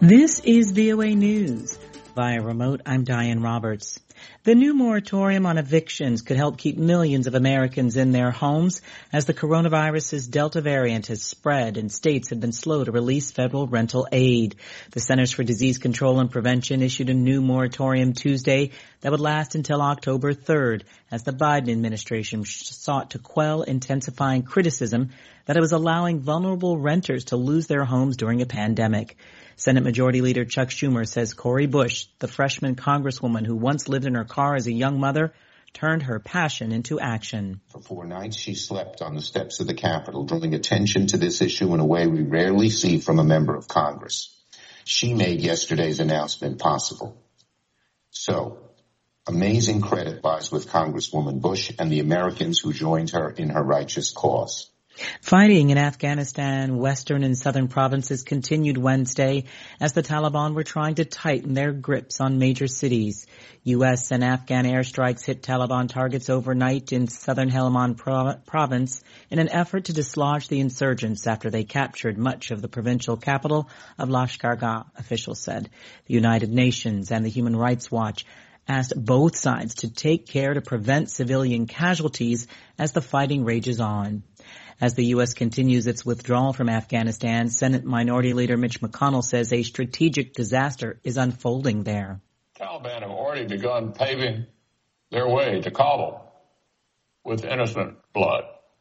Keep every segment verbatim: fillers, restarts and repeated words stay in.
This is V O A News. Via remote, I'm Diane Roberts. The new moratorium on evictions could help keep millions of Americans in their homes as the coronavirus's Delta variant has spread and states have been slow to release federal rental aid. The Centers for Disease Control and Prevention issued a new moratorium Tuesday that would last until October third as the Biden administration sought to quell intensifying criticism that it was allowing vulnerable renters to lose their homes during a pandemic. Senate Majority Leader Chuck Schumer says Cori Bush, the freshman congresswoman who once lived in her car as a young mother, turned her passion into action. For four nights, she slept on the steps of the Capitol, drawing attention to this issue in a way we rarely see from a member of Congress. She made yesterday's announcement possible. So, amazing credit lies with Congresswoman Bush and the Americans who joined her in her righteous cause. Fighting in Afghanistan, western and southern provinces continued Wednesday as the Taliban were trying to tighten their grips on major cities. U S and Afghan airstrikes hit Taliban targets overnight in southern Helmand province in an effort to dislodge the insurgents after they captured much of the provincial capital of Lashkar-Gah, officials said. The United Nations and the Human Rights Watch asked both sides to take care to prevent civilian casualties as the fighting rages on. As the U S continues its withdrawal from Afghanistan, Senate Minority Leader Mitch McConnell says a strategic disaster is unfolding there. Taliban have already begun paving their way to Kabul with innocent blood.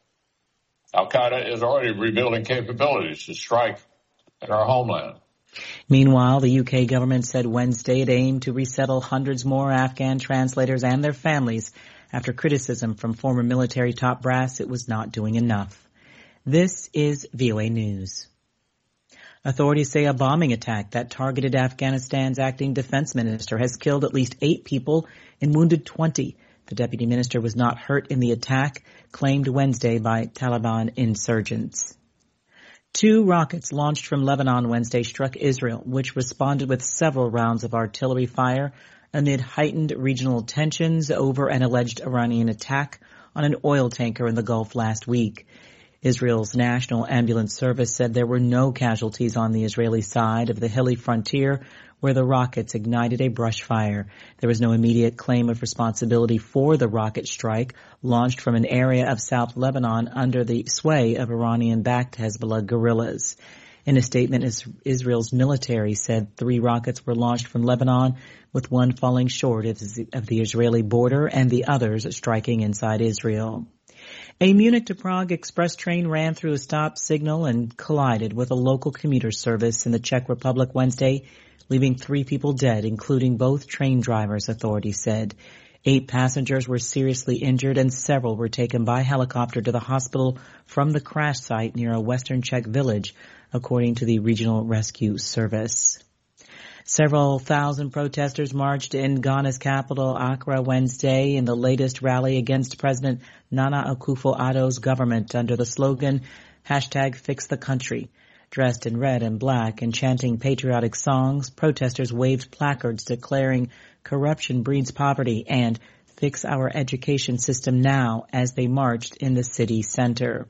Al-Qaeda is already rebuilding capabilities to strike at our homeland. Meanwhile, the U K government said Wednesday it aimed to resettle hundreds more Afghan translators and their families after criticism from former military top brass it was not doing enough. This is V O A News. Authorities say a bombing attack that targeted Afghanistan's acting defense minister has killed at least eight people and wounded twenty. The deputy minister was not hurt in the attack, claimed Wednesday by Taliban insurgents. Two rockets launched from Lebanon Wednesday struck Israel, which responded with several rounds of artillery fire amid heightened regional tensions over an alleged Iranian attack on an oil tanker in the Gulf last week. Israel's National Ambulance Service said there were no casualties on the Israeli side of the hilly frontier where the rockets ignited a brush fire. There was no immediate claim of responsibility for the rocket strike launched from an area of South Lebanon under the sway of Iranian-backed Hezbollah guerrillas. In a statement, Israel's military said three rockets were launched from Lebanon, with one falling short of the Israeli border and the others striking inside Israel. A Munich to Prague express train ran through a stop signal and collided with a local commuter service in the Czech Republic Wednesday, leaving three people dead, including both train drivers, authorities said. Eight passengers were seriously injured and several were taken by helicopter to the hospital from the crash site near a western Czech village, according to the Regional Rescue Service. Several thousand protesters marched in Ghana's capital, Accra, Wednesday in the latest rally against President Nana Akufo-Addo's government under the slogan, hashtag Fix the Country. Dressed in red and black and chanting patriotic songs, protesters waved placards declaring corruption breeds poverty and fix our education system now as they marched in the city center.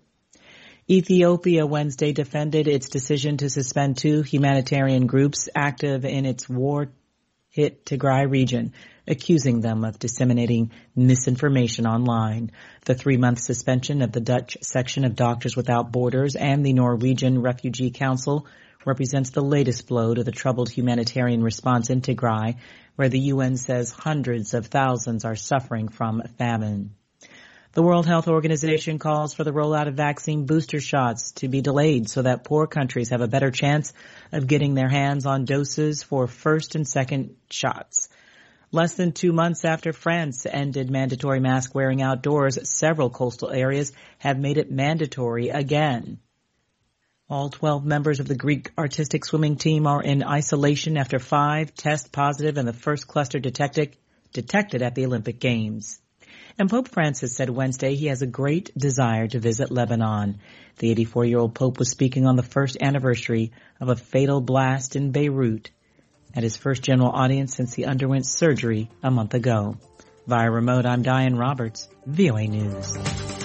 Ethiopia Wednesday defended its decision to suspend two humanitarian groups active in its war-hit Tigray region, accusing them of disseminating misinformation online. The three-month suspension of the Dutch section of Doctors Without Borders and the Norwegian Refugee Council represents the latest blow to the troubled humanitarian response in Tigray, where the U N says hundreds of thousands are suffering from famine. The World Health Organization calls for the rollout of vaccine booster shots to be delayed so that poor countries have a better chance of getting their hands on doses for first and second shots. Less than two months after France ended mandatory mask wearing outdoors, several coastal areas have made it mandatory again. All twelve members of the Greek artistic swimming team are in isolation after five test positive and the first cluster detected, detected at the Olympic Games. And Pope Francis said Wednesday he has a great desire to visit Lebanon. The eighty-four-year-old Pope was speaking on the first anniversary of a fatal blast in Beirut at his first general audience since he underwent surgery a month ago. Via remote, I'm Diane Roberts, V O A News.